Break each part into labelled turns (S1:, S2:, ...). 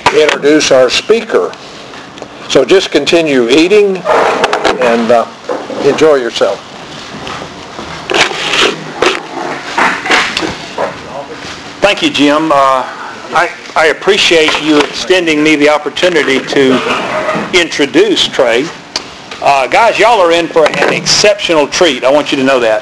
S1: introduce our speaker. So just continue eating and enjoy yourself.
S2: Thank you, Jim. I appreciate you extending me the opportunity to introduce Trey. Guys, y'all are in for an exceptional treat. I want you to know that.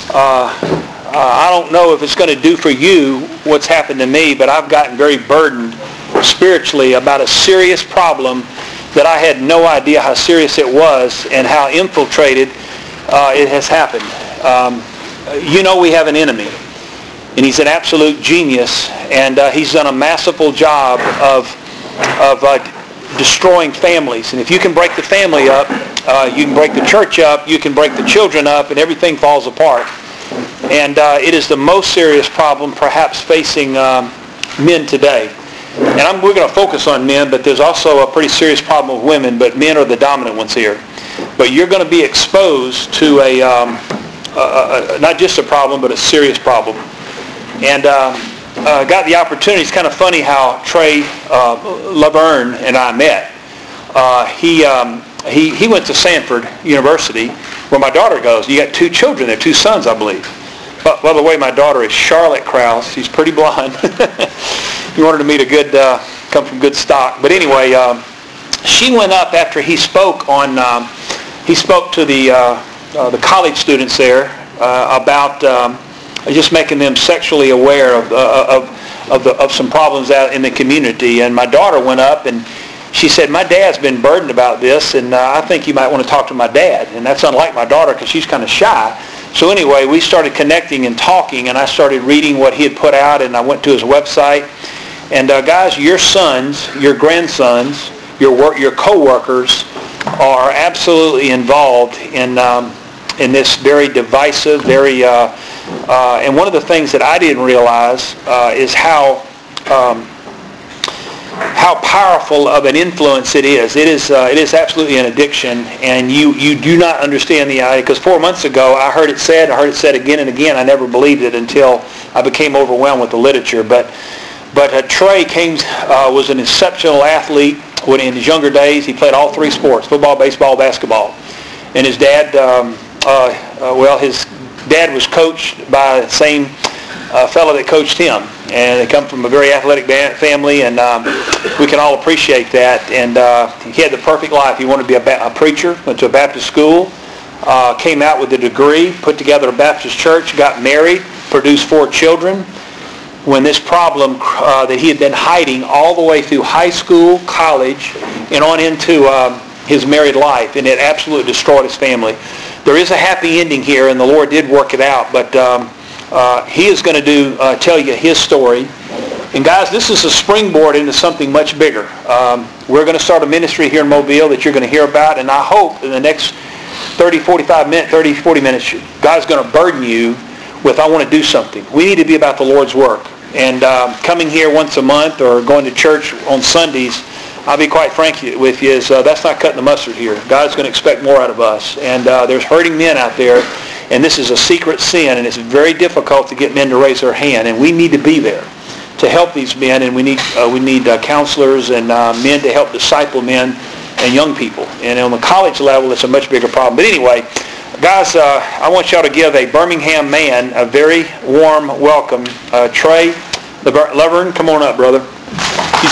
S2: I don't know if it's going to do for you what's happened to me, but I've gotten very burdened spiritually about a serious problem that I had no idea how serious it was and how infiltrated it has happened. We have an enemy, and he's an absolute genius, and he's done a masterful job of destroying families. And if you can break the family up, you can break the church up, you can break the children up, and everything falls apart. And it is the most serious problem perhaps facing men today. And we're going to focus on men, but there's also a pretty serious problem with women, but men are the dominant ones here. But you're going to be exposed to not just a problem, but a serious problem. And got the opportunity. It's kind of funny how Trey Laverne and I met. He went to Sanford University, where my daughter goes. You got two children there, two sons, I believe. But by the way, my daughter is Charlotte Krause. She's pretty blonde. You wanted to meet come from good stock. But anyway, she went up after he spoke on. He spoke to the college students there about just making them sexually aware of some problems out in the community. And my daughter went up and she said, "My dad's been burdened about this, and I think you might want to talk to my dad." And that's unlike my daughter because she's kind of shy. So anyway, we started connecting and talking, and I started reading what he had put out, and I went to his website. And guys, your sons, your grandsons, your co-workers are absolutely involved in this very divisive, and one of the things that I didn't realize is how powerful of an influence it is. It is absolutely an addiction, and you do not understand the idea. Because 4 months ago, I heard it said again and again. I never believed it until I became overwhelmed with the literature. But Trey was an exceptional athlete. When in his younger days, he played all three sports: football, baseball, basketball. And his dad, his dad was coached by the same fellow that coached him. And they come from a very athletic family, and we can all appreciate that. And he had the perfect life. He wanted to be a preacher, went to a Baptist school, came out with a degree, put together a Baptist church, got married, produced 4 children. When this problem that he had been hiding all the way through high school, college, and on into his married life, and it absolutely destroyed his family. There is a happy ending here, and the Lord did work it out, but he is going to tell you his story. And guys, this is a springboard into something much bigger. We're going to start a ministry here in Mobile that you're going to hear about, and I hope in the next 40 minutes, God's going to burden you with, I want to do something. We need to be about the Lord's work. And coming here once a month or going to church on Sundays, I'll be quite frank with you, that's not cutting the mustard here. God's going to expect more out of us. And there's hurting men out there, and this is a secret sin, and it's very difficult to get men to raise their hand. And we need to be there to help these men, and we need counselors and men to help disciple men and young people. And on the college level, it's a much bigger problem. But anyway, guys, I want y'all to give a Birmingham man a very warm welcome. Trey Laverne, come on up, brother. Thank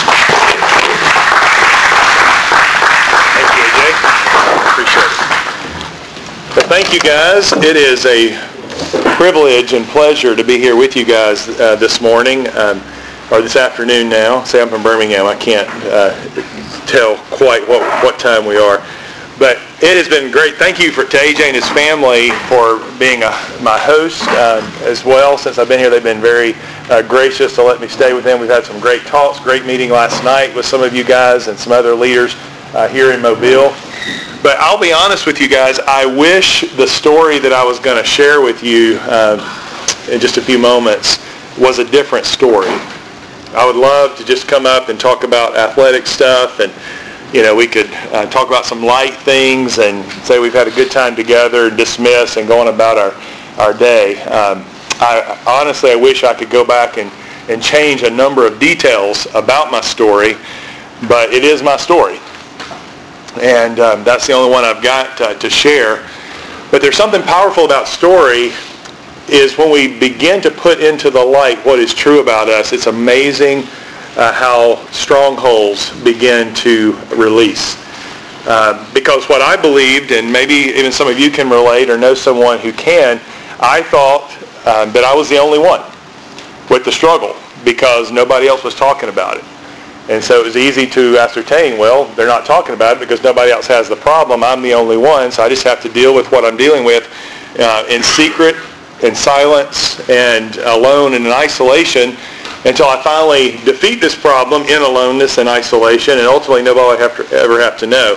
S2: you, AJ. Appreciate it.
S3: Well, thank you, guys. It is a privilege and pleasure to be here with you guys this morning, or this afternoon now. See, I'm from Birmingham. I can't tell quite what time we are. But it has been great. Thank you to AJ and his family for being my host as well. Since I've been here, they've been very gracious to let me stay with them. We've had some great talks, great meeting last night with some of you guys and some other leaders here in Mobile. But I'll be honest with you guys, I wish the story that I was going to share with you in just a few moments was a different story. I would love to just come up and talk about athletic stuff, and we could talk about some light things and say we've had a good time together, dismiss, and go on about our day. I wish I could go back and change a number of details about my story. but it is my story. And that's the only one I've got to share. But there's something powerful about story is when we begin to put into the light what is true about us, it's amazing how strongholds begin to release. Because what I believed, and maybe even some of you can relate or know someone who can, I thought that I was the only one with the struggle because nobody else was talking about it. And so it was easy to ascertain, well, they're not talking about it because nobody else has the problem. I'm the only one, so I just have to deal with what I'm dealing with in secret, in silence, and alone and in isolation until I finally defeat this problem in aloneness and isolation, and ultimately nobody will ever have to know.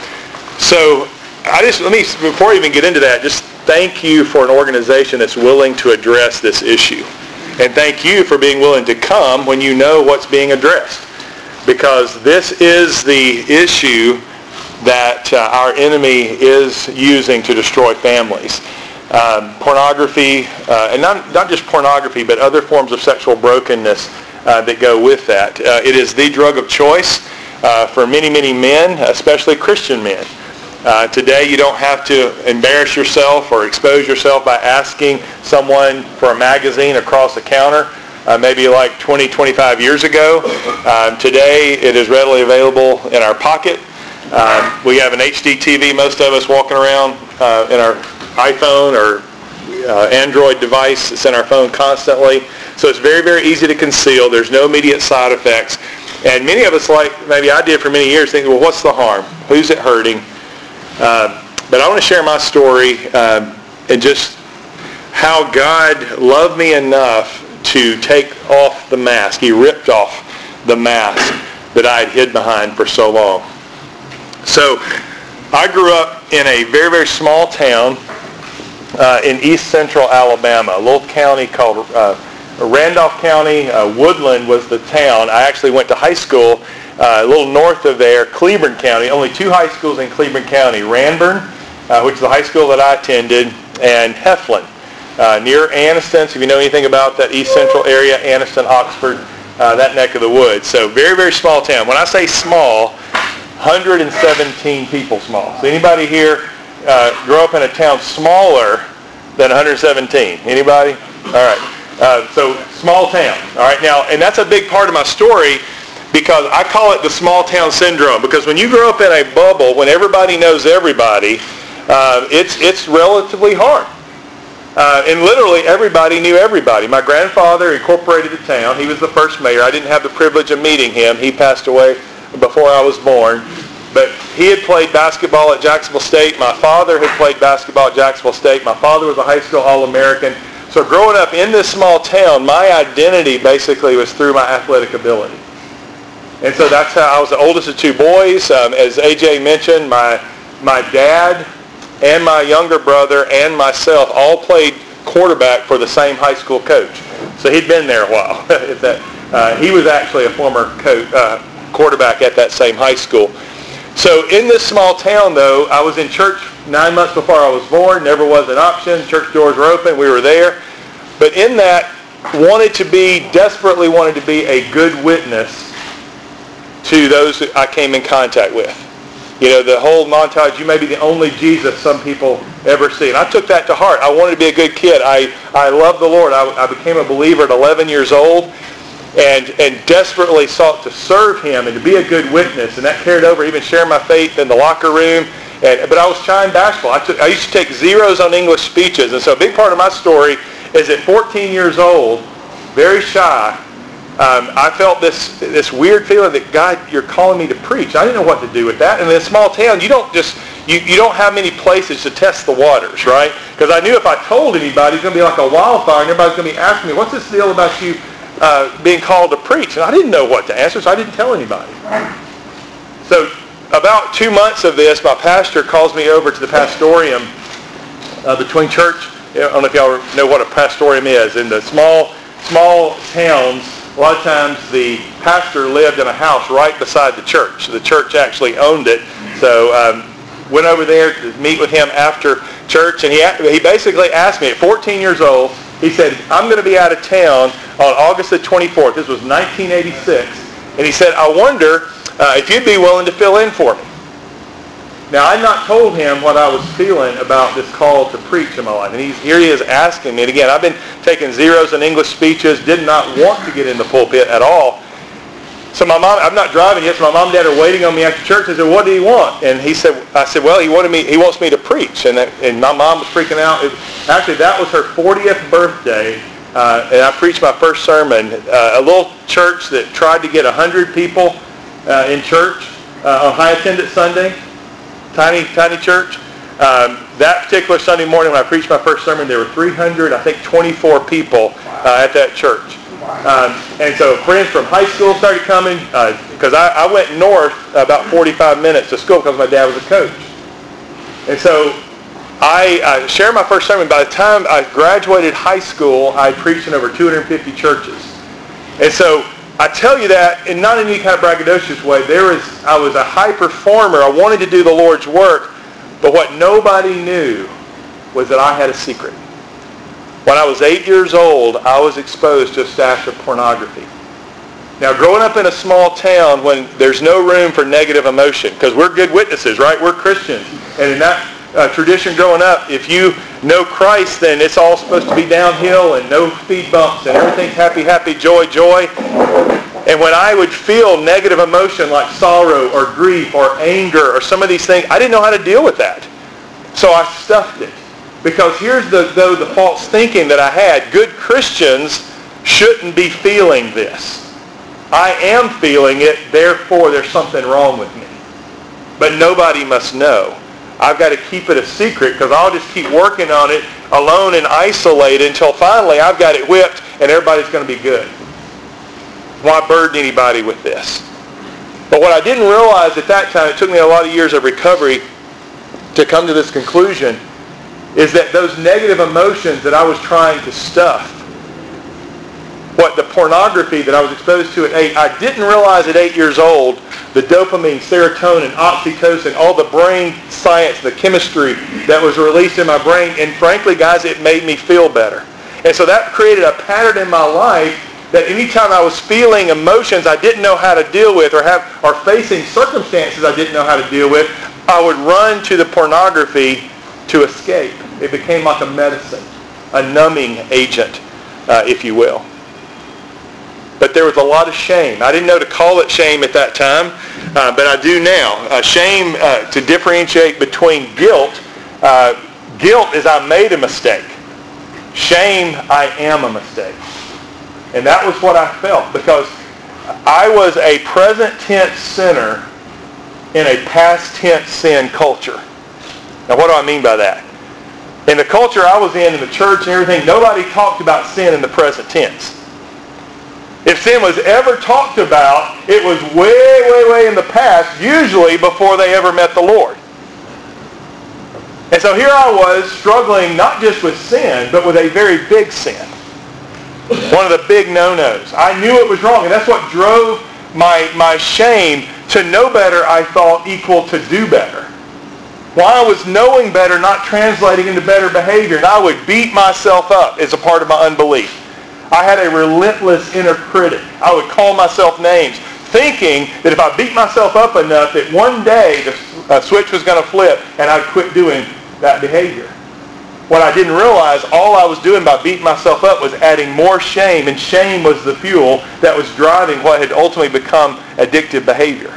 S3: So before I even get into that, just thank you for an organization that's willing to address this issue. And thank you for being willing to come when you know what's being addressed. Because this is the issue that our enemy is using to destroy families. Pornography, and not just pornography, but other forms of sexual brokenness that go with that. It is the drug of choice for many, many men, especially Christian men. Today you don't have to embarrass yourself or expose yourself by asking someone for a magazine across the counter. Maybe like 20, 25 years ago. Today it is readily available in our pocket. We have an HD TV, most of us walking around in our iPhone or Android device. It's in our phone constantly. So it's very, very easy to conceal. There's no immediate side effects. And many of us, like maybe I did for many years, think, well, what's the harm? Who's it hurting? But I want to share my story and just how God loved me enough to take off the mask. He ripped off the mask that I had hid behind for so long. So I grew up in a very, very small town in east central Alabama, a little county called Randolph County. Woodland was the town. I actually went to high school a little north of there, Cleburne County. Only two high schools in Cleburne County, Ranburne, which is the high school that I attended, and Heflin. Near Anniston, so if you know anything about that east central area, Anniston, Oxford, that neck of the woods. So very, very small town. When I say small, 117 people small. So anybody here grow up in a town smaller than 117? Anybody? All right. So small town. All right. Now, and that's a big part of my story because I call it the small town syndrome. Because when you grow up in a bubble, when everybody knows everybody, it's relatively hard. And literally everybody knew everybody. My grandfather incorporated the town. He was the first mayor. I didn't have the privilege of meeting him. He passed away before I was born. But he had played basketball at Jacksonville State. My father had played basketball at Jacksonville State. My father was a high school All-American. So growing up in this small town, my identity basically was through my athletic ability. And so that's how I was the oldest of two boys. As AJ mentioned, my dad and my younger brother and myself all played quarterback for the same high school coach. So he'd been there a while. He was actually a former quarterback at that same high school. So in this small town, though, I was in church 9 months before I was born. Never was an option. Church doors were open. We were there. But in that, desperately wanted to be a good witness to those that I came in contact with. You know, the whole montage, you may be the only Jesus some people ever see. And I took that to heart. I wanted to be a good kid. I loved the Lord. I became a believer at 11 years old and desperately sought to serve him and to be a good witness. And that carried over, even sharing my faith in the locker room. But I was shy and bashful. I used to take zeros on English speeches. And so a big part of my story is at 14 years old, very shy, I felt this weird feeling that, God, you're calling me to preach. I didn't know what to do with that. And in a small town, you don't have many places to test the waters, right? Because I knew if I told anybody, it's going to be like a wildfire, and everybody's going to be asking me, what's this deal about you being called to preach? And I didn't know what to answer, so I didn't tell anybody. So about 2 months of this, my pastor calls me over to the pastorium between church. I don't know if y'all know what a pastorium is. In the small towns, a lot of times the pastor lived in a house right beside the church. The church actually owned it. So went over there to meet with him after church, and he basically asked me at 14 years old, he said, I'm going to be out of town on August the 24th. This was 1986. And he said, I wonder if you'd be willing to fill in for me. Now, I'd not told him what I was feeling about this call to preach in my life. And here he is asking me. And again, I've been taking zeros in English speeches, did not want to get in the pulpit at all. So my mom, I'm not driving yet, so my mom and dad are waiting on me after church. I said, what do you want? And I said, well, he wants me to preach. And my mom was freaking out. Actually, that was her 40th birthday. And I preached my first sermon. A little church that tried to get 100 people in church on high attendance Sunday. Tiny church. That particular Sunday morning when I preached my first sermon, there were 324 people at that church. And so friends from high school started coming because I went north about 45 minutes to school because my dad was a coach. And so I shared my first sermon. By the time I graduated high school, I preached in over 250 churches. And so I tell you that, and not in any kind of braggadocious way, I was a high performer. I wanted to do the Lord's work, but what nobody knew was that I had a secret. When I was 8 years old, I was exposed to a stash of pornography. Now, growing up in a small town when there's no room for negative emotion, because we're good witnesses, right? We're Christians. And in that tradition growing up, if you know Christ, then it's all supposed to be downhill and no speed bumps and everything's happy, happy, joy, joy. And when I would feel negative emotion like sorrow or grief or anger or some of these things, I didn't know how to deal with that. So I stuffed it. Because here's the false thinking that I had. Good Christians shouldn't be feeling this. I am feeling it, therefore there's something wrong with me. But nobody must know. I've got to keep it a secret because I'll just keep working on it alone and isolated until finally I've got it whipped and everybody's going to be good. Why burden anybody with this? But what I didn't realize at that time, it took me a lot of years of recovery to come to this conclusion, is that those negative emotions that I was trying to stuff, what the pornography that I was exposed to at 8, I didn't realize at 8 years old the dopamine, serotonin, oxytocin, all the brain science, the chemistry that was released in my brain. And frankly, guys, it made me feel better. And so that created a pattern in my life that anytime I was feeling emotions I didn't know how to deal with or facing circumstances I didn't know how to deal with, I would run to the pornography to escape. It became like a medicine, a numbing agent, if you will. But there was a lot of shame. I didn't know to call it shame at that time, but I do now. Shame, to differentiate between guilt. Guilt is I made a mistake. Shame, I am a mistake. And that was what I felt because I was a present tense sinner in a past tense sin culture. Now what do I mean by that? In the culture I was in the church and everything, nobody talked about sin in the present tense. If sin was ever talked about, it was way, way, way in the past, usually before they ever met the Lord. And so here I was struggling not just with sin, but with a very big sin. One of the big no-nos. I knew it was wrong, and that's what drove my shame. To know better, I thought, equal to do better. While I was knowing better, not translating into better behavior, and I would beat myself up as a part of my unbelief. I had a relentless inner critic. I would call myself names, thinking that if I beat myself up enough, that one day the switch was going to flip and I'd quit doing that behavior. What I didn't realize, all I was doing by beating myself up was adding more shame, and shame was the fuel that was driving what had ultimately become addictive behavior.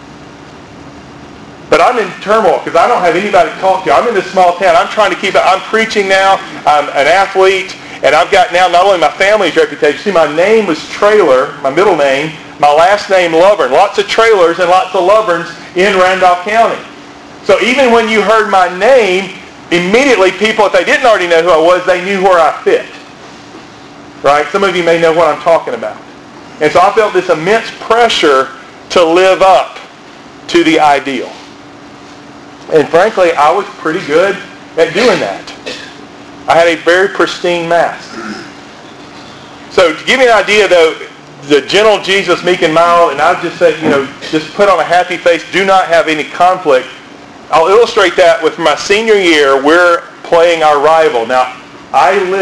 S3: But I'm in turmoil because I don't have anybody to talk to. I'm in this small town. I'm trying to keep it. I'm preaching now. I'm an athlete. And I've got now not only my family's reputation. See, my name was Trailer, my middle name. My last name, Lovern. Lots of Trailers and lots of Loverns in Randolph County. So even when you heard my name, immediately people, if they didn't already know who I was, they knew where I fit. Right? Some of you may know what I'm talking about. And so I felt this immense pressure to live up to the ideal. And frankly, I was pretty good at doing that. I had a very pristine mask. So to give you an idea, though, the gentle Jesus, meek and mild, and I've just said, just put on a happy face, do not have any conflict. I'll illustrate that with my senior year, we're playing our rival. Now, I lived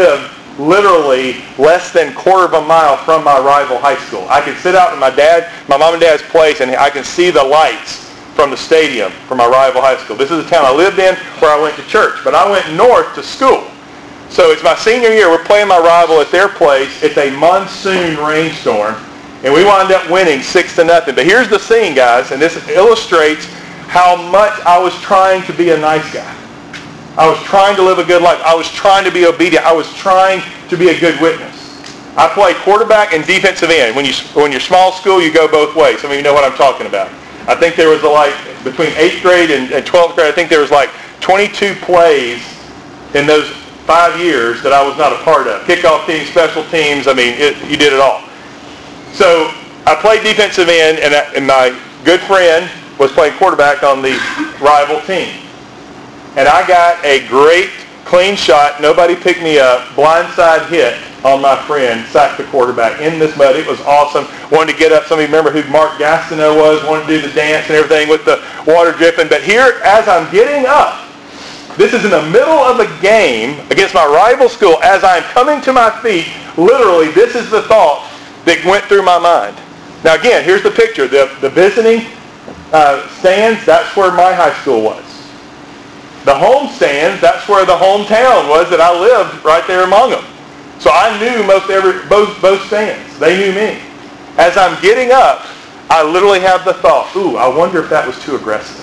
S3: literally less than a quarter of a mile from my rival high school. I could sit out in my mom and dad's place, and I can see the lights from the stadium from my rival high school. This is the town I lived in where I went to church, but I went north to school. So it's my senior year. We're playing my rival at their place. It's a monsoon rainstorm, and we wound up winning 6-0. But here's the scene, guys, and this illustrates how much I was trying to be a nice guy. I was trying to live a good life. I was trying to be obedient. I was trying to be a good witness. I played quarterback and defensive end. When you're small school, you go both ways. Some of you know what I'm talking about. I think there was between 8th grade and 12th grade, I think there was 22 plays in those 5 years that I was not a part of. Kickoff team, special teams, you did it all. So I played defensive end, and my good friend was playing quarterback on the rival team. And I got a great clean shot. Nobody picked me up. Blindside hit on my friend, sacked the quarterback in this mud. It was awesome. Wanted to get up. Some of you remember who Mark Gastineau was. Wanted to do the dance and everything with the water dripping. But here, as I'm getting up, this is in the middle of a game against my rival school. As I'm coming to my feet, literally, this is the thought that went through my mind. Now again, here's the picture. The visiting stands, that's where my high school was. The home stands, that's where the hometown was that I lived right there among them. So I knew both stands. They knew me. As I'm getting up, I literally have the thought, ooh, I wonder if that was too aggressive.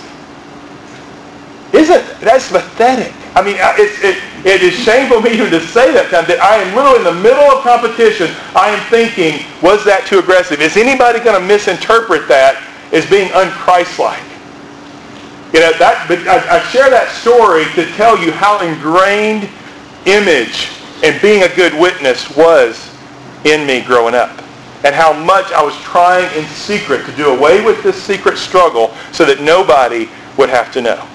S3: That's pathetic. It is shameful for me even to say that I am literally in the middle of competition. I am thinking, was that too aggressive? Is anybody going to misinterpret that as being unchristlike? I share that story to tell you how ingrained image and being a good witness was in me growing up, and how much I was trying in secret to do away with this secret struggle so that nobody would have to know.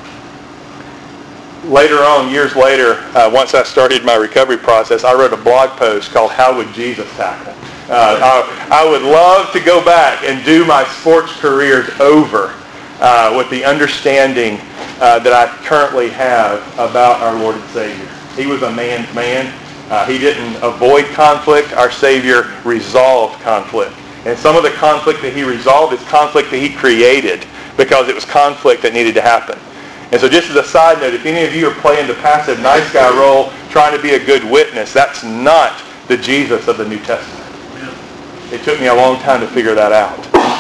S3: Later on, years later, once I started my recovery process, I wrote a blog post called How Would Jesus Tackle? I would love to go back and do my sports careers over with the understanding that I currently have about our Lord and Savior. He was a man's man. He didn't avoid conflict. Our Savior resolved conflict. And some of the conflict that he resolved is conflict that he created, because it was conflict that needed to happen. And so just as a side note, if any of you are playing the passive nice guy role, trying to be a good witness, that's not the Jesus of the New Testament. It took me a long time to figure that out.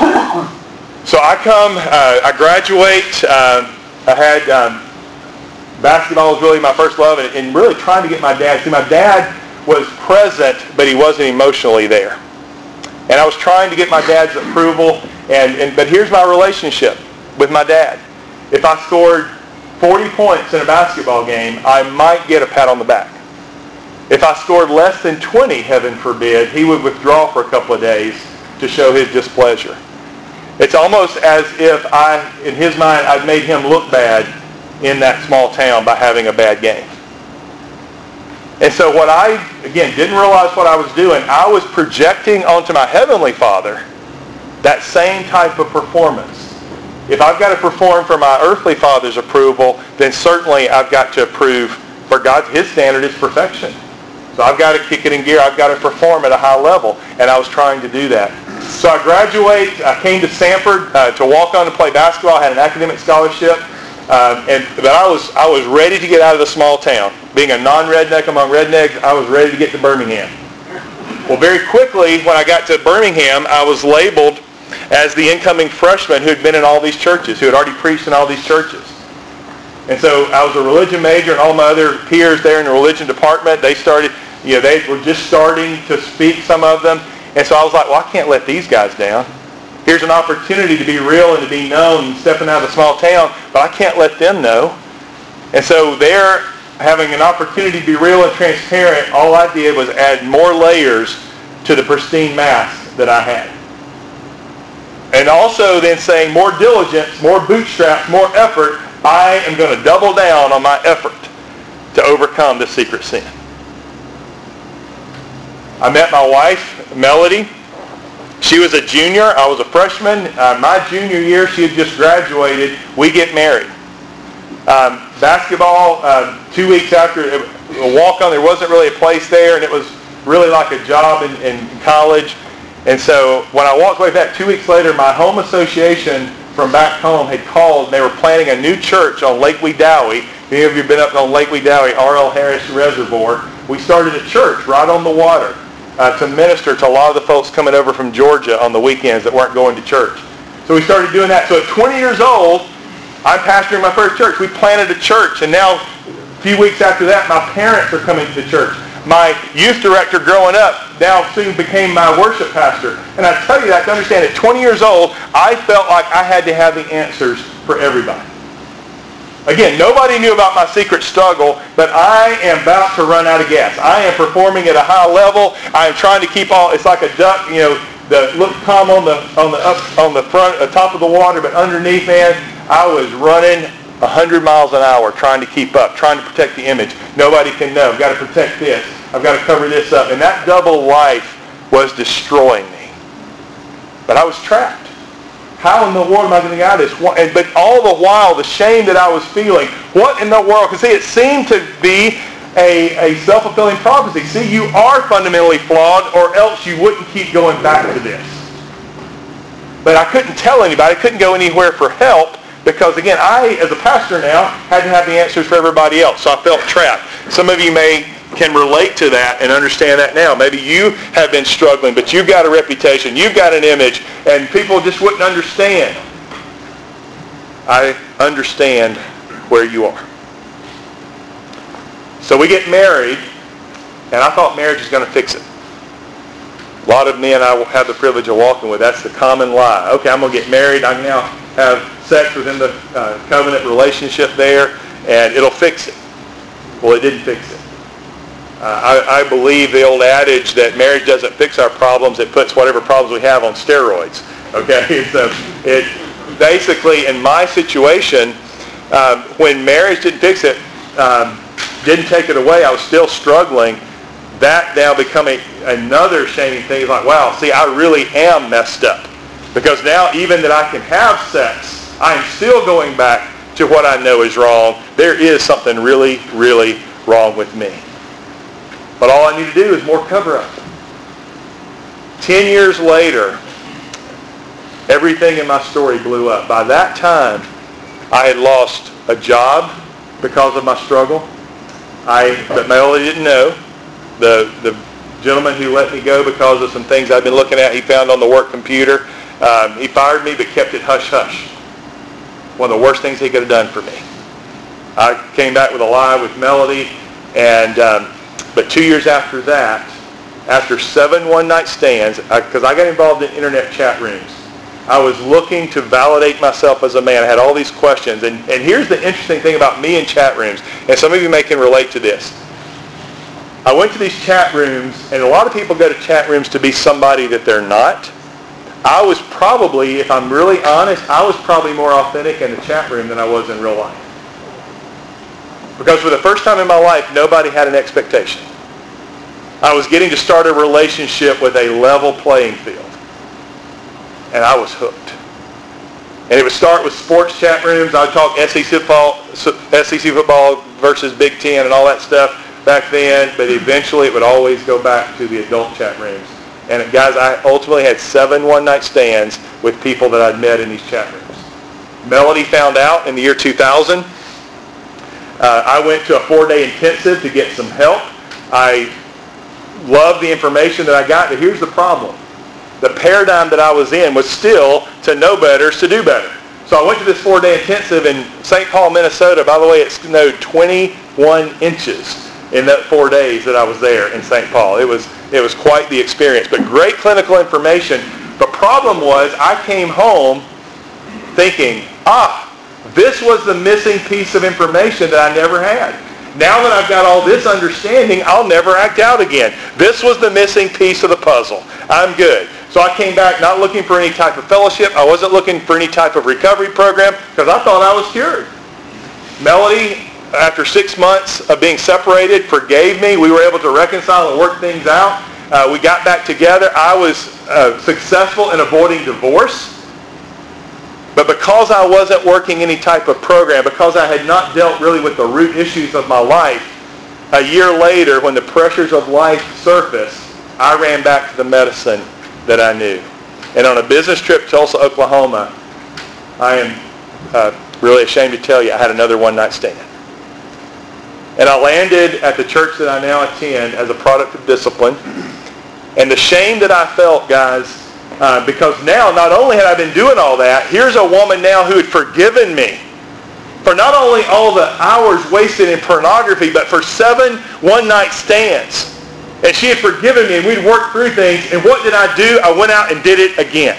S3: So I graduate. I had basketball was really my first love, and really trying to get my dad. See, my dad was present, but he wasn't emotionally there. And I was trying to get my dad's approval. But here's my relationship with my dad. If I scored 40 points in a basketball game, I might get a pat on the back. If I scored less than 20, heaven forbid, he would withdraw for a couple of days to show his displeasure. It's almost as if in his mind, I'd made him look bad in that small town by having a bad game. And so what I, again, didn't realize what I was doing, I was projecting onto my Heavenly Father that same type of performance. If I've got to perform for my earthly father's approval, then certainly I've got to approve for God. His standard is perfection. So I've got to kick it in gear. I've got to perform at a high level. And I was trying to do that. So I graduate. I came to Sanford to walk on to play basketball. I had an academic scholarship. But I was ready to get out of the small town. Being a non-redneck among rednecks, I was ready to get to Birmingham. Well, very quickly, when I got to Birmingham, I was labeled as the incoming freshman who had been in all these churches, who had already preached in all these churches. And so I was a religion major, and all my other peers there in the religion department, they were just starting to speak, some of them. And so I was like, well, I can't let these guys down. Here's an opportunity to be real and to be known, stepping out of a small town, but I can't let them know. And so they're having an opportunity to be real and transparent. All I did was add more layers to the pristine mask that I had. And also then saying more diligence, more bootstraps, more effort. I am going to double down on my effort to overcome this secret sin. I met my wife, Melody. She was a junior. I was a freshman. My junior year, she had just graduated. We get married. Basketball, 2 weeks after, a walk-on. There wasn't really a place there, and it was really like a job in college. And so when I walked away back 2 weeks later, my home association from back home had called, and they were planning a new church on Lake Wedowee. Any of you have been up on Lake Wedowee, R.L. Harris Reservoir? We started a church right on the water to minister to a lot of the folks coming over from Georgia on the weekends that weren't going to church. So we started doing that. So at 20 years old, I'm pastoring my first church. We planted a church, and now a few weeks after that, my parents are coming to the church. My youth director growing up now soon became my worship pastor. And I tell you that to understand, at 20 years old, I felt like I had to have the answers for everybody. Again, nobody knew about my secret struggle, but I am about to run out of gas. I am performing at a high level. I am trying to keep all, it's like a duck, look calm on the front, top of the water, but underneath, man, I was running 100 miles an hour trying to keep up, trying to protect the image. Nobody can know. I've got to protect this. I've got to cover this up. And that double life was destroying me. But I was trapped. How in the world am I going to get out of this? But all the while, the shame that I was feeling, what in the world? Because see, it seemed to be a self-fulfilling prophecy. See, you are fundamentally flawed, or else you wouldn't keep going back to this. But I couldn't tell anybody. I couldn't go anywhere for help. Because again, I, as a pastor now, had to have the answers for everybody else. So I felt trapped. Some of you can relate to that and understand that now. Maybe you have been struggling, but you've got a reputation, you've got an image, and people just wouldn't understand. I understand where you are. So we get married, and I thought marriage is going to fix it. A lot of men I have the privilege of walking with, that's the common lie. Okay, I'm going to get married. I can now have sex within the covenant relationship there, and it'll fix it. Well, it didn't fix it. I believe the old adage that marriage doesn't fix our problems, it puts whatever problems we have on steroids. Okay, so it basically, in my situation, when marriage didn't fix it, didn't take it away, I was still struggling. That now becoming another shaming thing. It's like, wow, see, I really am messed up. Because now, even that I can have sex, I'm still going back to what I know is wrong. There is something really, really wrong with me. But all I need to do is more cover-up. 10 years later, everything in my story blew up. By that time, I had lost a job because of my struggle. But Melody didn't know. The gentleman who let me go because of some things I'd been looking at, he found on the work computer. He fired me but kept it hush-hush. One of the worst things he could have done for me. I came back with a lie with Melody, but 2 years after that, after 7 one-night stands, because I got involved in internet chat rooms, I was looking to validate myself as a man. I had all these questions. And here's the interesting thing about me in chat rooms, and some of you may can relate to this. I went to these chat rooms, and a lot of people go to chat rooms to be somebody that they're not. I was probably, if I'm really honest, I was probably more authentic in the chat room than I was in real life. Because for the first time in my life, nobody had an expectation. I was getting to start a relationship with a level playing field. And I was hooked. And it would start with sports chat rooms. I would talk SEC football versus Big Ten and all that stuff back then. But eventually it would always go back to the adult chat rooms. And guys, I ultimately had 7 one-night stands with people that I'd met in these chat rooms. Melody found out in the year 2000. I went to a 4-day intensive to get some help. I loved the information that I got, but here's the problem. The paradigm that I was in was still to know better is to do better. So I went to this 4-day intensive in St. Paul, Minnesota. By the way, it snowed 21 inches in that 4 days that I was there in St. Paul. It was quite the experience, but great clinical information. The problem was I came home thinking, this was the missing piece of information that I never had. Now that I've got all this understanding, I'll never act out again. This was the missing piece of the puzzle. I'm good. So I came back not looking for any type of fellowship. I wasn't looking for any type of recovery program because I thought I was cured. Melody, after 6 months of being separated, forgave me. We were able to reconcile and work things out. We got back together. I was successful in avoiding divorce. But because I wasn't working any type of program, because I had not dealt really with the root issues of my life, A year later, when the pressures of life surfaced, I ran back to the medicine that I knew. And on a business trip to Tulsa, Oklahoma, I am really ashamed to tell you, I had another one-night stand. And I landed at the church that I now attend as a product of discipline. And the shame that I felt, guys, because now not only had I been doing all that, here's a woman now who had forgiven me for not only all the hours wasted in pornography, but for 7 one-night stands. And she had forgiven me, and we'd worked through things. And what did I do? I went out and did it again.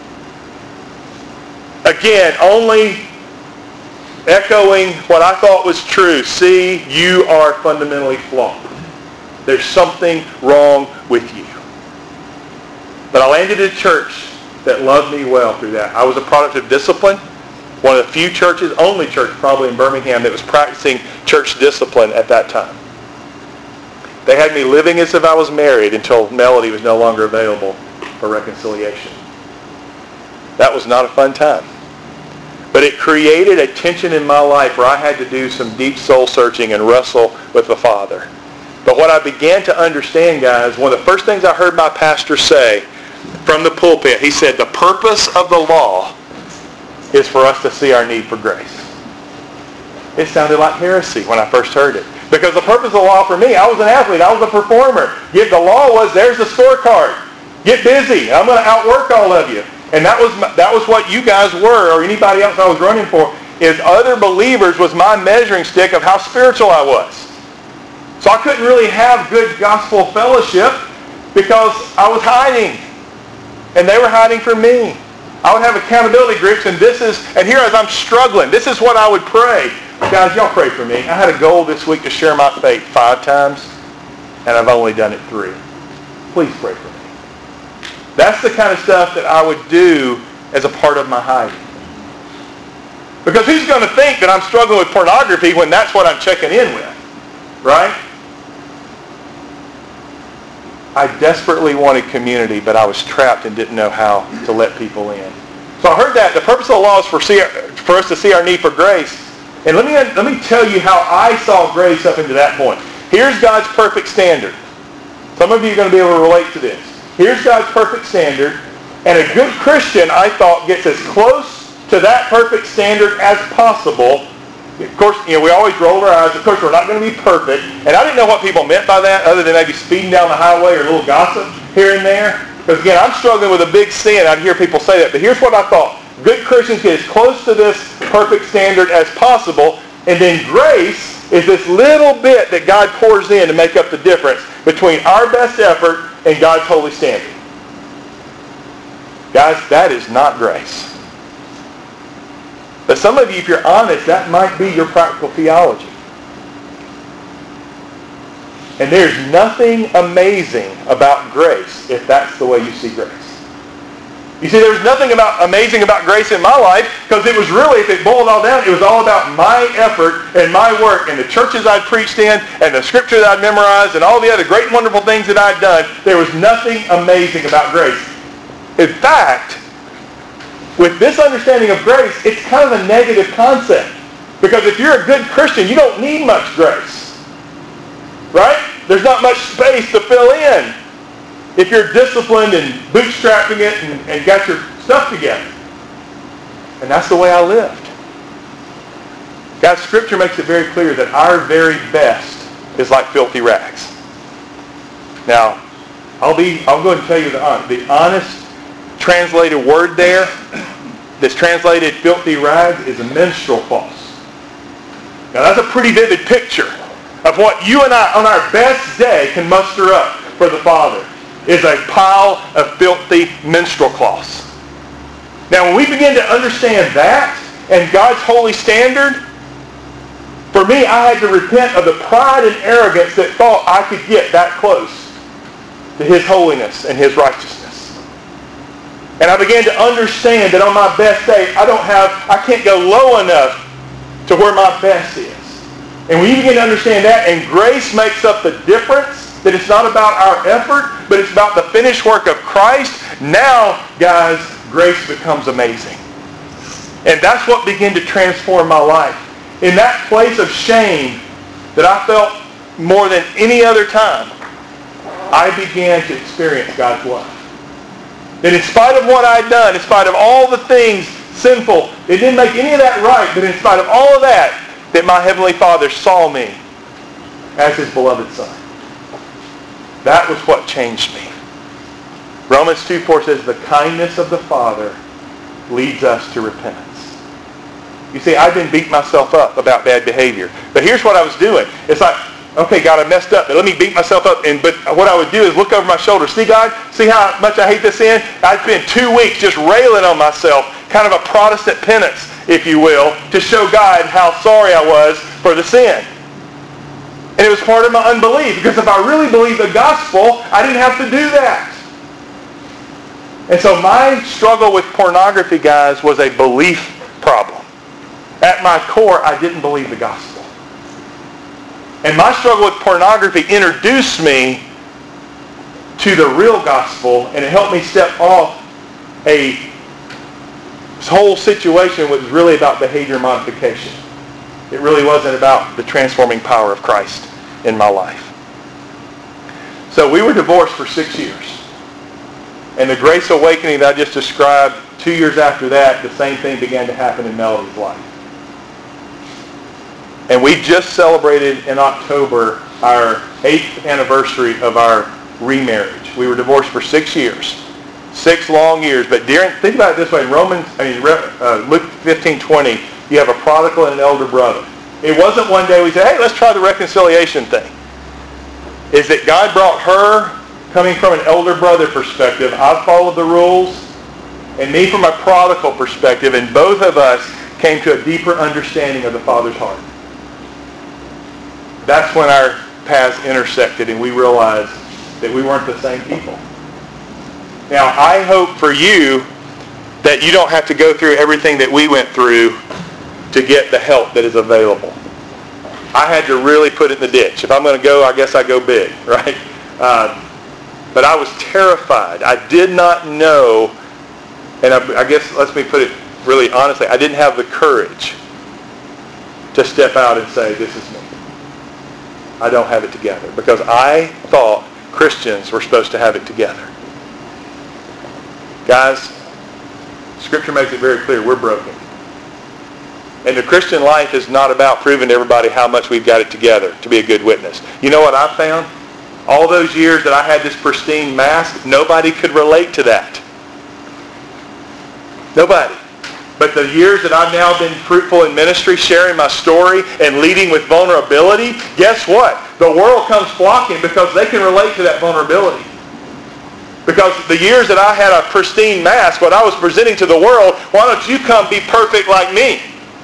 S3: Again, only echoing what I thought was true. See, you are fundamentally flawed. There's something wrong with you. But I landed at a church that loved me well through that. I was a product of discipline. One of the few churches, only church probably in Birmingham, that was practicing church discipline at that time. They had me living as if I was married until Melody was no longer available for reconciliation. That was not a fun time. But it created a tension in my life where I had to do some deep soul searching and wrestle with the Father. But what I began to understand, guys, one of the first things I heard my pastor say from the pulpit, he said, the purpose of the law is for us to see our need for grace. It sounded like heresy when I first heard it. Because the purpose of the law for me, I was an athlete, I was a performer. Yet the law was, there's the scorecard. Get busy. I'm going to outwork all of you. And that was what you guys were, or anybody else I was running for, is other believers was my measuring stick of how spiritual I was. So I couldn't really have good gospel fellowship because I was hiding. And they were hiding from me. I would have accountability groups, and here as I'm struggling, this is what I would pray. Guys, y'all pray for me. I had a goal this week to share my faith 5 times, and I've only done it 3. Please pray for me. That's the kind of stuff that I would do as a part of my hiding. Because who's going to think that I'm struggling with pornography when that's what I'm checking in with? Right? I desperately wanted community, but I was trapped and didn't know how to let people in. So I heard that the purpose of the law is for us to see our need for grace. And let me tell you how I saw grace up into that point. Here's God's perfect standard. Some of you are going to be able to relate to this. Here's God's perfect standard. And a good Christian, I thought, gets as close to that perfect standard as possible. Of course, we always roll our eyes. Of course, we're not going to be perfect. And I didn't know what people meant by that other than maybe speeding down the highway or a little gossip here and there. Because again, I'm struggling with a big sin. I'd hear people say that. But here's what I thought. Good Christians get as close to this perfect standard as possible. And then grace is this little bit that God pours in to make up the difference between our best effort and God's holy standard. Guys, that is not grace. But some of you, if you're honest, that might be your practical theology. And there's nothing amazing about grace if that's the way you see grace. You see, there's nothing amazing about grace in my life because it was really, if it boiled all down, it was all about my effort and my work and the churches I'd preached in and the scripture that I'd memorized and all the other great, wonderful things that I'd done. There was nothing amazing about grace. In fact, with this understanding of grace, it's kind of a negative concept. Because if you're a good Christian, you don't need much grace. Right? There's not much space to fill in if you're disciplined and bootstrapping it and got your stuff together. And that's the way I lived. God's Scripture makes it very clear that our very best is like filthy rags. Now, I'll go ahead and tell you the honest translated word there that's translated filthy rags is a menstrual cloths. Now that's a pretty vivid picture of what you and I on our best day can muster up for the Father is a pile of filthy menstrual cloths. Now when we begin to understand that and God's holy standard, for me I had to repent of the pride and arrogance that thought I could get that close to His holiness and His righteousness. And I began to understand that on my best day, I can't go low enough to where my best is. And when you begin to understand that, and grace makes up the difference, that it's not about our effort, but it's about the finished work of Christ, now, guys, grace becomes amazing. And that's what began to transform my life. In that place of shame that I felt more than any other time, I began to experience God's love. That in spite of what I'd done, in spite of all the things sinful, it didn't make any of that right, but in spite of all of that, that my Heavenly Father saw me as His beloved Son. That was what changed me. Romans 2:4 says, the kindness of the Father leads us to repentance. You see, I've been beating myself up about bad behavior. But here's what I was doing. It's like, okay, God, I messed up, but let me beat myself up. But what I would do is look over my shoulder. See, God, see how much I hate this sin? I'd spend 2 weeks just railing on myself, kind of a Protestant penance, if you will, to show God how sorry I was for the sin. And it was part of my unbelief, because if I really believed the gospel, I didn't have to do that. And so my struggle with pornography, guys, was a belief problem. At my core, I didn't believe the gospel. And my struggle with pornography introduced me to the real gospel, and it helped me step off a whole situation that was really about behavior modification. It really wasn't about the transforming power of Christ in my life. So we were divorced for 6 years. And the grace awakening that I just described, 2 years after that, the same thing began to happen in Melody's life. And we just celebrated in October our 8th anniversary of our remarriage. We were divorced for 6 years. 6 long years. But think about it this way. In Luke 15:20, you have a prodigal and an elder brother. It wasn't one day we said, hey, let's try the reconciliation thing. Is that God brought her, coming from an elder brother perspective, I followed the rules, and me from a prodigal perspective, and both of us came to a deeper understanding of the Father's heart. That's when our paths intersected and we realized that we weren't the same people. Now, I hope for you that you don't have to go through everything that we went through to get the help that is available. I had to really put it in the ditch. If I'm going to go, I guess I go big, right? But I was terrified. I did not know, and I guess let me put it really honestly, I didn't have the courage to step out and say, this is me. I don't have it together. Because I thought Christians were supposed to have it together. Guys, Scripture makes it very clear, we're broken. And the Christian life is not about proving to everybody how much we've got it together to be a good witness. You know what I found? All those years that I had this pristine mask, nobody could relate to that. Nobody. But the years that I've now been fruitful in ministry, sharing my story and leading with vulnerability, guess what? The world comes flocking because they can relate to that vulnerability. Because the years that I had a pristine mask, what I was presenting to the world, why don't you come be perfect like me?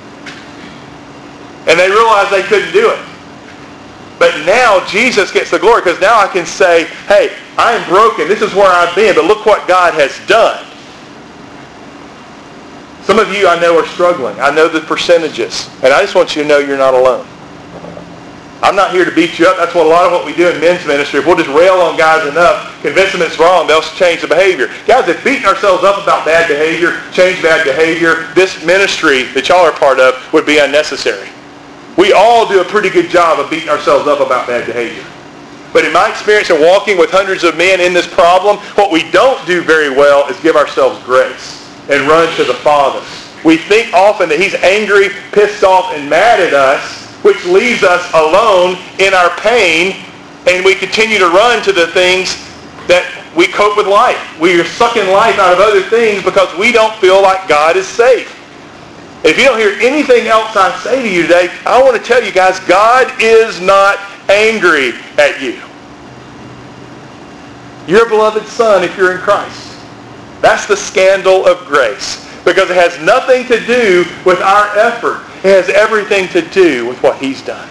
S3: And they realized they couldn't do it. But now Jesus gets the glory, because now I can say, hey, I am broken. This is where I've been, but look what God has done. Some of you I know are struggling. I know the percentages. And I just want you to know you're not alone. I'm not here to beat you up. That's what a lot of what we do in men's ministry. If we'll just rail on guys enough, convince them it's wrong, they'll change the behavior. Guys, if beating ourselves up about bad behavior, change bad behavior, this ministry that y'all are part of would be unnecessary. We all do a pretty good job of beating ourselves up about bad behavior. But in my experience of walking with hundreds of men in this problem, what we don't do very well is give ourselves grace and run to the Father. We think often that He's angry, pissed off, and mad at us, which leaves us alone in our pain, and we continue to run to the things that we cope with life. We are sucking life out of other things because we don't feel like God is safe. If you don't hear anything else I say to you today, I want to tell you guys, God is not angry at you. You're a beloved son if you're in Christ. That's the scandal of grace. Because it has nothing to do with our effort. It has everything to do with what He's done.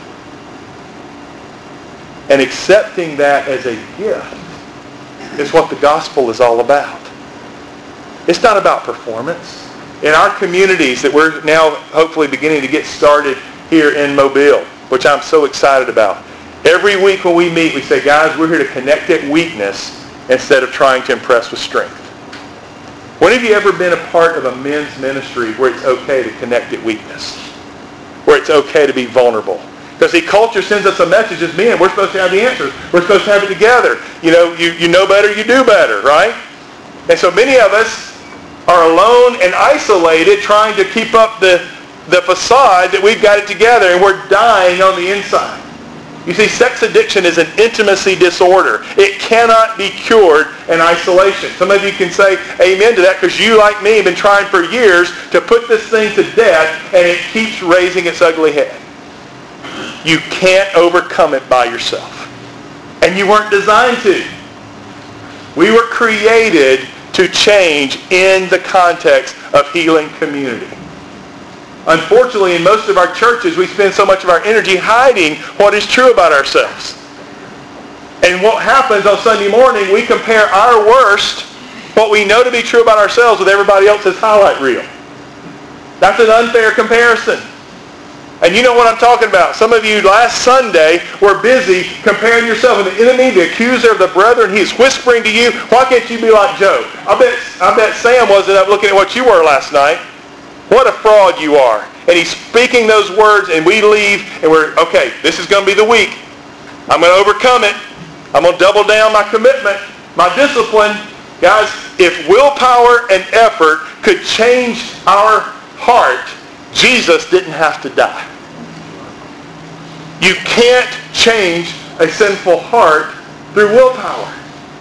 S3: And accepting that as a gift is what the gospel is all about. It's not about performance. In our communities that we're now hopefully beginning to get started here in Mobile, which I'm so excited about. Every week when we meet, we say, guys, we're here to connect at weakness instead of trying to impress with strength. When have you ever been a part of a men's ministry where it's okay to connect at weakness? Where it's okay to be vulnerable? Because see, culture sends us a message as men. We're supposed to have the answers. We're supposed to have it together. You know better, you do better, right? And so many of us are alone and isolated trying to keep up the facade that we've got it together, and we're dying on the inside. You see, sex addiction is an intimacy disorder. It cannot be cured in isolation. Some of you can say amen to that because you, like me, have been trying for years to put this thing to death, and it keeps raising its ugly head. You can't overcome it by yourself. And you weren't designed to. We were created to change in the context of healing community. Unfortunately, in most of our churches, we spend so much of our energy hiding what is true about ourselves. And what happens on Sunday morning, we compare our worst, what we know to be true about ourselves, with everybody else's highlight reel. That's an unfair comparison. And you know what I'm talking about. Some of you last Sunday were busy comparing yourself with the enemy, the accuser of the brethren. He's whispering to you, why can't you be like Job? I bet Sam wasn't up looking at what you were last night. What a fraud you are. And he's speaking those words, and we leave, and we're, okay, this is going to be the week. I'm going to overcome it. I'm going to double down my commitment, my discipline. Guys, if willpower and effort could change our heart, Jesus didn't have to die. You can't change a sinful heart through willpower.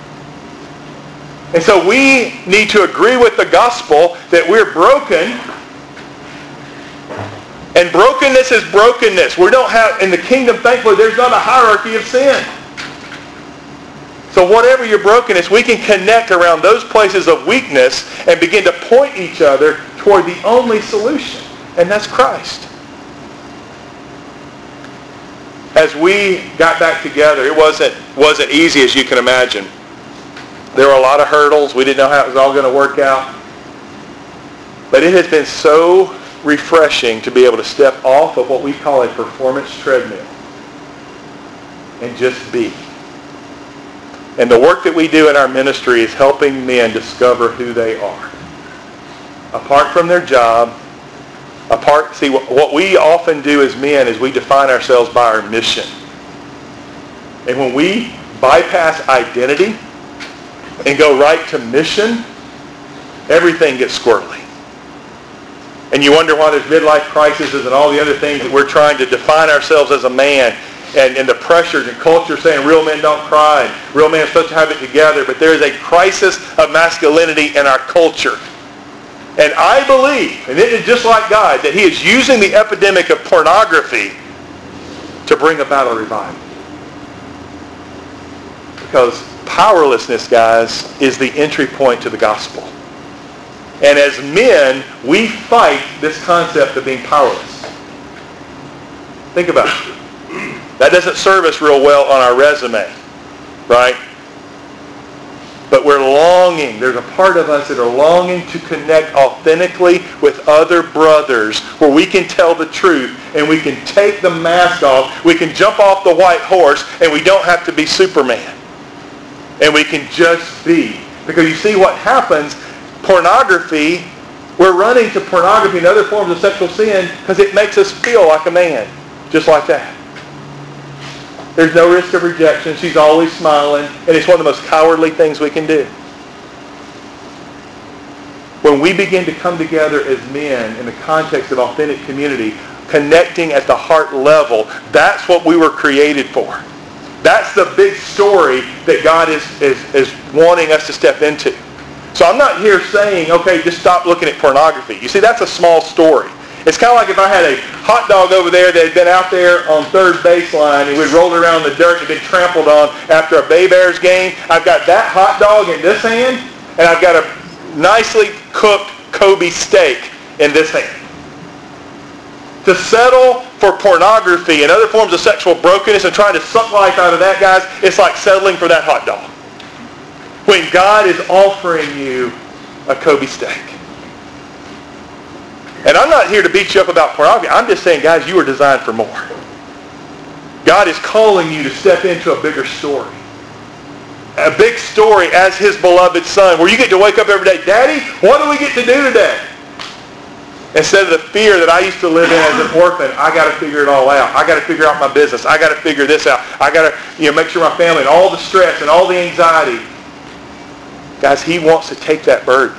S3: And so we need to agree with the gospel that we're broken. And brokenness is brokenness. We don't have, in the kingdom, thankfully, there's not a hierarchy of sin. So whatever your brokenness, we can connect around those places of weakness and begin to point each other toward the only solution, and that's Christ. As we got back together, it wasn't easy, as you can imagine. There were a lot of hurdles. We didn't know how it was all going to work out. But it has been so refreshing to be able to step off of what we call a performance treadmill and just be. And the work that we do in our ministry is helping men discover who they are. Apart from their job, what we often do as men is we define ourselves by our mission. And when we bypass identity and go right to mission, everything gets squirrely. And you wonder why there's midlife crises and all the other things that we're trying to define ourselves as a man, and the pressures and culture saying real men don't cry, and real men are supposed to have it together, but there is a crisis of masculinity in our culture. And I believe, and it is just like God, that he is using the epidemic of pornography to bring about a revival. Because powerlessness, guys, is the entry point to the gospel. And as men, we fight this concept of being powerless. Think about it. That doesn't serve us real well on our resume, right? But we're longing. There's a part of us that are longing to connect authentically with other brothers where we can tell the truth and we can take the mask off. We can jump off the white horse and we don't have to be Superman. And we can just be. Because you see what happens, pornography, we're running to pornography and other forms of sexual sin because it makes us feel like a man. Just like that. There's no risk of rejection. She's always smiling. And it's one of the most cowardly things we can do. When we begin to come together as men in the context of authentic community, connecting at the heart level, that's what we were created for. That's the big story that God is wanting us to step into. So I'm not here saying, okay, just stop looking at pornography. You see, that's a small story. It's kind of like if I had a hot dog over there that had been out there on third baseline and we'd rolled around in the dirt and been trampled on after a Bay Bears game. I've got that hot dog in this hand, and I've got a nicely cooked Kobe steak in this hand. To settle for pornography and other forms of sexual brokenness and trying to suck life out of that, guys, it's like settling for that hot dog. When God is offering you a Kobe steak. And I'm not here to beat you up about pornography. I'm just saying, guys, you were designed for more. God is calling you to step into a bigger story. A big story as his beloved son, where you get to wake up every day, Daddy, what do we get to do today? Instead of the fear that I used to live in as an orphan, I got to figure it all out. I got to figure out my business. I got to figure this out. I got to make sure my family and all the stress and all the anxiety. Guys, he wants to take that burden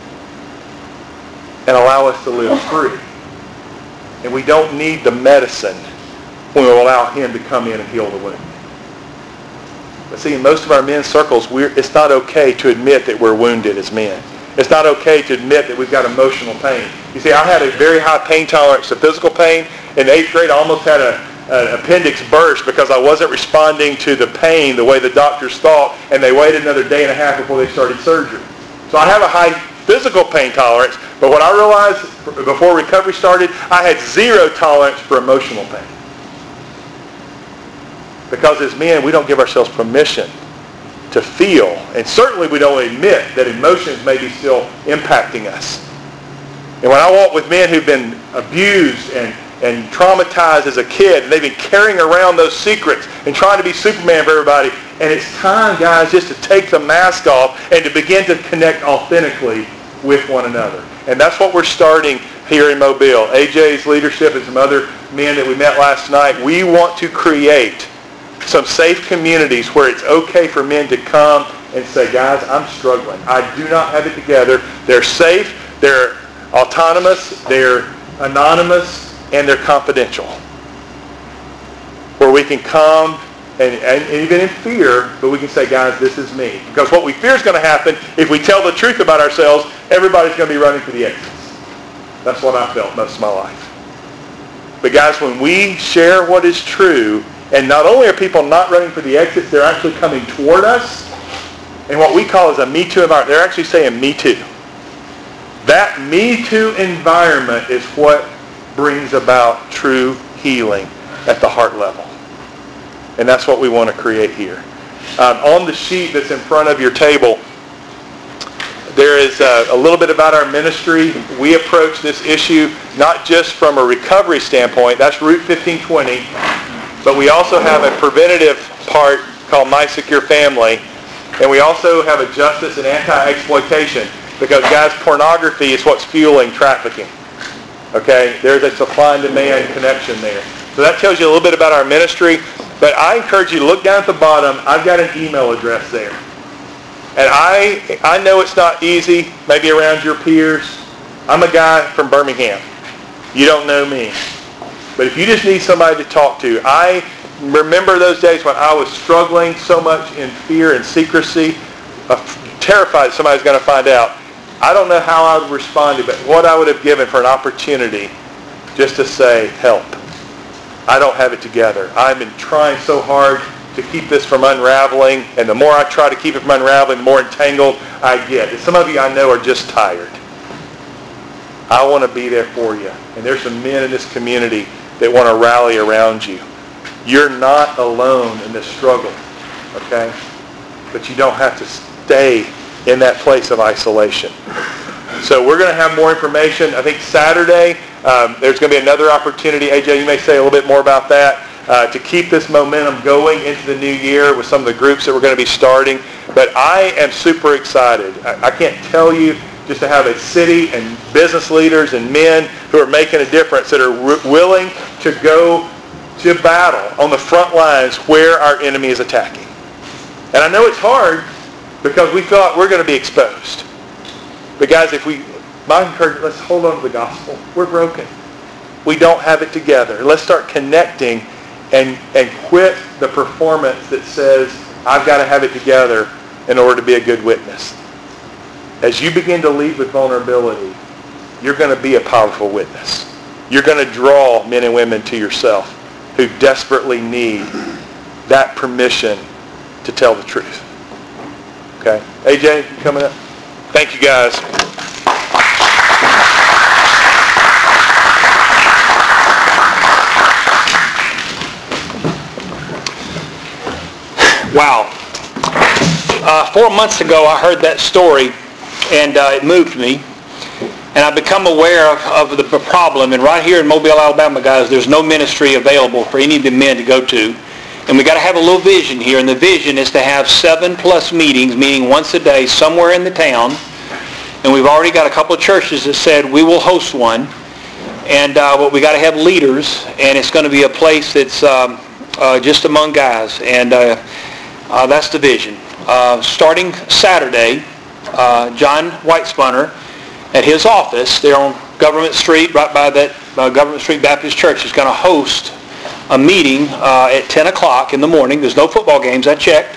S3: and allow us to live free. And we don't need the medicine when we allow him to come in and heal the wound. But see, in most of our men's circles, it's not okay to admit that we're wounded as men. It's not okay to admit that we've got emotional pain. You see, I had a very high pain tolerance to physical pain. In 8th grade, I almost had an appendix burst because I wasn't responding to the pain the way the doctors thought, and they waited another day and a half before they started surgery. So I have a high physical pain tolerance, but what I realized before recovery started, I had zero tolerance for emotional pain. Because as men, we don't give ourselves permission to feel, and certainly we don't admit that emotions may be still impacting us. And when I walk with men who've been abused and traumatized as a kid, and they've been carrying around those secrets and trying to be Superman for everybody, and it's time, guys, just to take the mask off and to begin to connect authentically with one another. And that's what we're starting here in Mobile. AJ's leadership and some other men that we met last night, we want to create some safe communities where it's okay for men to come and say, guys, I'm struggling. I do not have it together. They're safe, they're autonomous, they're anonymous, and they're confidential. Where we can come and even in fear, but we can say, guys, this is me. Because what we fear is going to happen if we tell the truth about ourselves, everybody's going to be running for the exits. That's what I felt most of my life. But guys, when we share what is true, and not only are people not running for the exits, they're actually coming toward us. And what we call is a Me Too environment. They're actually saying Me Too. That Me Too environment is what brings about true healing at the heart level. And that's what we want to create here. On the sheet that's in front of your table, there is a little bit about our ministry. We approach this issue not just from a recovery standpoint. That's Route 1520. But we also have a preventative part called My Secure Family. And we also have a justice and anti-exploitation. Because, guys, pornography is what's fueling trafficking. Okay? There's a supply and demand connection there. So that tells you a little bit about our ministry. But I encourage you to look down at the bottom. I've got an email address there. And I know it's not easy, maybe around your peers. I'm a guy from Birmingham. You don't know me. But if you just need somebody to talk to, I remember those days when I was struggling so much in fear and secrecy, terrified that somebody's going to find out. I don't know how I would have responded, but what I would have given for an opportunity just to say, help. I don't have it together. I've been trying so hard to keep this from unraveling, and the more I try to keep it from unraveling, the more entangled I get. And some of you I know are just tired. I want to be there for you. And there's some men in this community that want to rally around you. You're not alone in this struggle, okay? But you don't have to stay in that place of isolation. So we're going to have more information. I think Saturday, there's going to be another opportunity. AJ, you may say a little bit more about that, to keep this momentum going into the new year with some of the groups that we're going to be starting. But I am super excited. I can't tell you, just to have a city and business leaders and men who are making a difference, that are willing to go to battle on the front lines where our enemy is attacking. And I know it's hard because we feel like we're going to be exposed. But guys, my encouragement, let's hold on to the gospel. We're broken. We don't have it together. Let's start connecting and quit the performance that says, I've got to have it together in order to be a good witness. As you begin to lead with vulnerability, you're going to be a powerful witness. You're going to draw men and women to yourself who desperately need that permission to tell the truth. Okay? AJ, you coming up? Thank you, guys.
S2: Wow. 4 months ago, I heard that story, and it moved me. And I've become aware of the problem. And right here in Mobile, Alabama, guys, there's no ministry available for any of the men to go to. And we got to have a little vision here. And the vision is to have 7+ meetings, meeting once a day, somewhere in the town. And we've already got a couple of churches that said we will host one. And we got to have leaders, and it's going to be a place that's just among guys, and that's the vision. Starting Saturday, John Whitespunner, at his office there on Government Street, right by that Government Street Baptist Church, is going to host a meeting at 10 o'clock in the morning. There's no football games, I checked.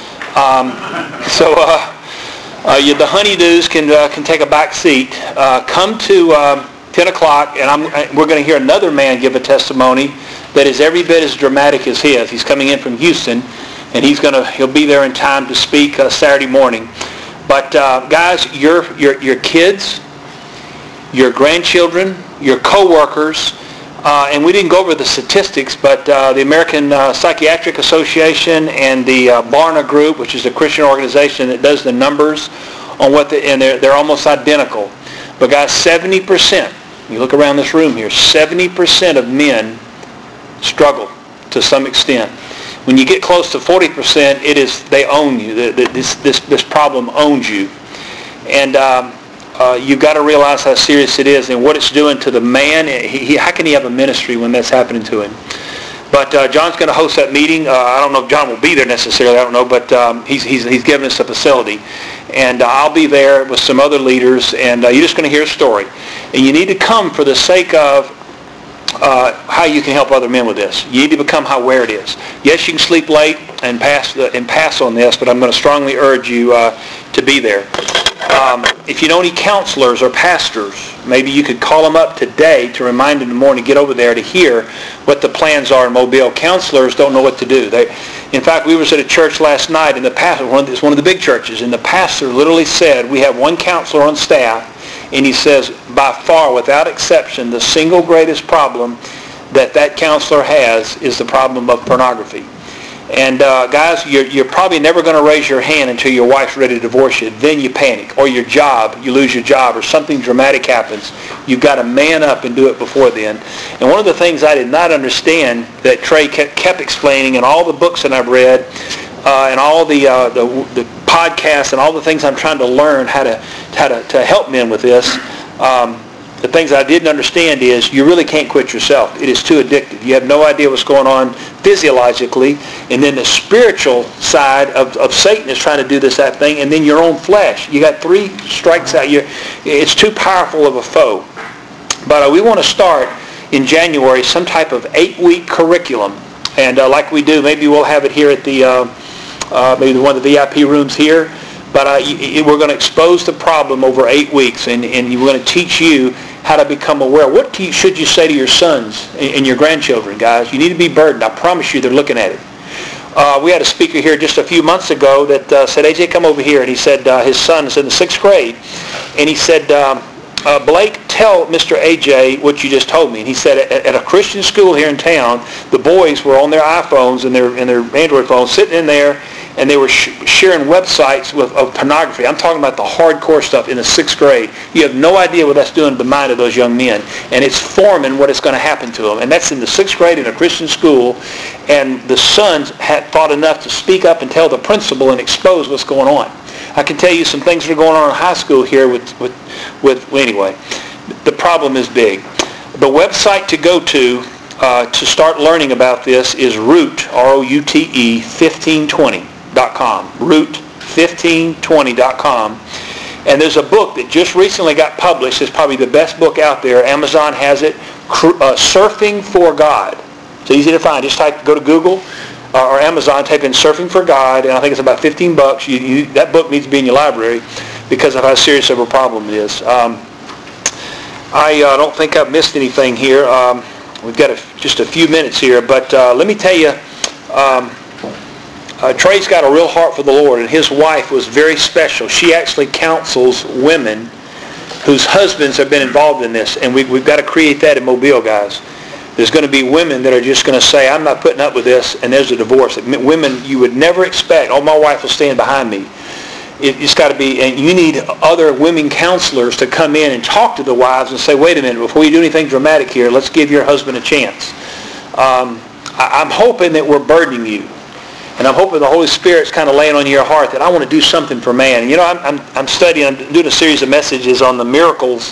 S2: The honeydews can take a back seat. Come to 10 o'clock, and we're going to hear another man give a testimony that is every bit as dramatic as his. He's coming in from Houston, and he'll be there in time to speak Saturday morning. But guys, your kids, your grandchildren, your co-workers, and we didn't go over the statistics, but the American Psychiatric Association and the Barna Group, which is a Christian organization that does the numbers on and they're almost identical. But guys, 70%, you look around this room here, 70% of men struggle to some extent. When you get close to 40%, they own you. This problem owns you. And you've got to realize how serious it is and what it's doing to the man. How can he have a ministry when that's happening to him? But John's going to host that meeting. I don't know if John will be there necessarily. I don't know, but he's given us a facility. And I'll be there with some other leaders, and you're just going to hear a story. And you need to come for the sake of how you can help other men with this. You need to become how aware it is. Yes, you can sleep late and pass on this, but I'm going to strongly urge you to be there. If you know any counselors or pastors, maybe you could call them up today to remind them in the morning to get over there to hear what the plans are in Mobile. Counselors don't know what to do. In fact, we were at a church last night, and the pastor, it's one of the big churches, and the pastor literally said, we have one counselor on staff, and he says, by far, without exception, the single greatest problem that counselor has is the problem of pornography. And guys, you're probably never going to raise your hand until your wife's ready to divorce you. Then you panic. Or your job, you lose your job, or something dramatic happens. You've got to man up and do it before then. And one of the things I did not understand that Trey kept explaining in all the books that I've read, and all the podcasts and all the things I'm trying to learn how to help men with this, the things I didn't understand is you really can't quit yourself. It is too addictive. You have no idea what's going on physiologically, and then the spiritual side of Satan is trying to do that thing, and then your own flesh. You got 3 strikes out. It's too powerful of a foe. But we want to start in January some type of 8-week curriculum, and like we do, maybe we'll have it here at the maybe one of the VIP rooms here. But we're going to expose the problem over 8 weeks, and we're going to teach you how to become aware. What should you say to your sons and your grandchildren, guys? You need to be burdened. I promise you they're looking at it. We had a speaker here just a few months ago that said, AJ, come over here. And he said his son is in the 6th grade. And he said, Blake, tell Mr. AJ what you just told me. And he said at a Christian school here in town, the boys were on their iPhones and their Android phones sitting in there, and they were sharing websites of pornography. I'm talking about the hardcore stuff in the 6th grade. You have no idea what that's doing to the mind of those young men. And it's forming what is going to happen to them. And that's in the 6th grade in a Christian school. And the sons had thought enough to speak up and tell the principal and expose what's going on. I can tell you some things that are going on in high school here anyway. The problem is big. The website to go to start learning about this is Route, R-O-U-T-E, 1520.com. Route1520.com. And there's a book that just recently got published. It's probably the best book out there. Amazon has it. Surfing for God. It's easy to find. Just go to Google or Amazon, type in Surfing for God, and I think it's about $15. That book needs to be in your library because of how serious of a problem it is. I don't think I've missed anything here. We've got just a few minutes here, but let me tell you, Trey's got a real heart for the Lord, and his wife was very special. She actually counsels women whose husbands have been involved in this, and we've got to create that in Mobile, guys. There's going to be women that are just going to say, I'm not putting up with this, and there's a divorce. Women you would never expect, oh, my wife will stand behind me. It's got to be, and you need other women counselors to come in and talk to the wives and say, wait a minute, before you do anything dramatic here, let's give your husband a chance. I'm hoping that we're burdening you. And I'm hoping the Holy Spirit's kind of laying on your heart that I want to do something for man. And I'm studying, I'm doing a series of messages on the miracles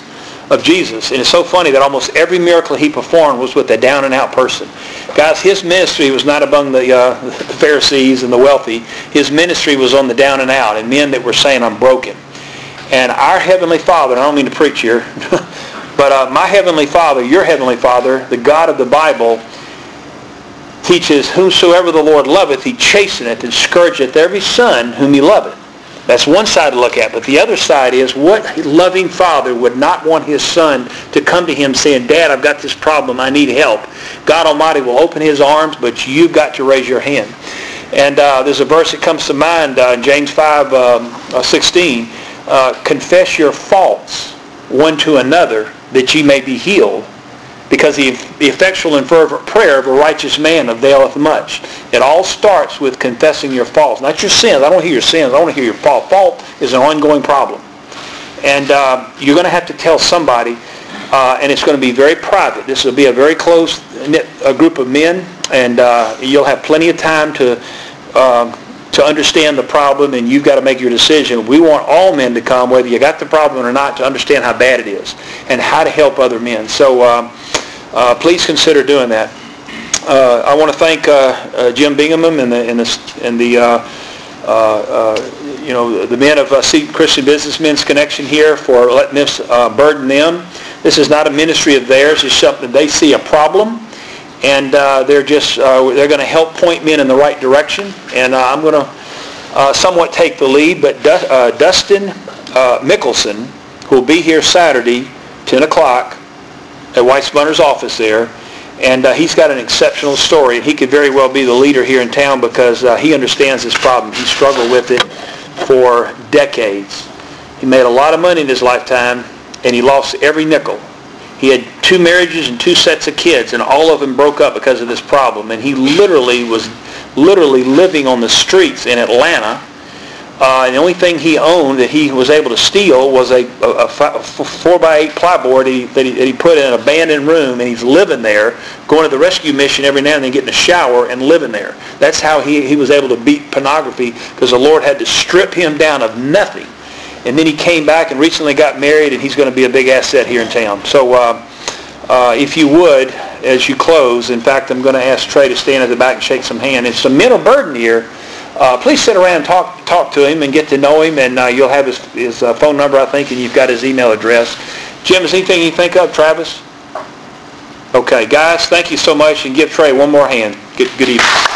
S2: of Jesus. And it's so funny that almost every miracle he performed was with a down and out person. Guys, his ministry was not among the Pharisees and the wealthy. His ministry was on the down and out, and men that were saying, I'm broken. And our Heavenly Father, and I don't mean to preach here, but my Heavenly Father, your Heavenly Father, the God of the Bible, teaches, whomsoever the Lord loveth, he chasteneth and scourgeth every son whom he loveth. That's one side to look at. But the other side is, what loving father would not want his son to come to him saying, Dad, I've got this problem, I need help. God Almighty will open his arms, but you've got to raise your hand. And there's a verse that comes to mind, James 5:16. Confess your faults one to another, that ye may be healed. Because the effectual and fervent prayer of a righteous man availeth much. It all starts with confessing your faults. Not your sins. I don't want to hear your sins. I want to hear your fault. Fault is an ongoing problem. And you're going to have to tell somebody, and it's going to be very private. This will be a very close-knit group of men, and you'll have plenty of time to understand the problem, and you've got to make your decision. We want all men to come, whether you got the problem or not, to understand how bad it is and how to help other men. So please consider doing that. I want to thank Jim Bingham and the men of Seton Christian Businessmen's Connection here for letting this burden them. This is not a ministry of theirs. It's something they see a problem, and they're going to help point men in the right direction. And I'm going to somewhat take the lead, but Dustin Mickelson, who will be here Saturday, 10 o'clock, at White Spunner's office there, and he's got an exceptional story. He could very well be the leader here in town because he understands this problem. He struggled with it for decades. He made a lot of money in his lifetime, and he lost every nickel. He had 2 marriages and 2 sets of kids, and all of them broke up because of this problem. And he was living on the streets in Atlanta. And the only thing he owned that he was able to steal was a 4x8 plyboard that he put in an abandoned room, and he's living there, going to the rescue mission every now and then, getting a shower and living there. That's how he was able to beat pornography, because the Lord had to strip him down of nothing. And then he came back and recently got married, and he's going to be a big asset here in town. So if you would, as you close, in fact, I'm going to ask Trey to stand at the back and shake some hands. If some men are burdened here, please sit around and talk to him and get to know him, and you'll have his phone number, I think, and you've got his email address. Jim, is anything you think of? Travis? Okay, guys, thank you so much, and give Trey one more hand. Good evening.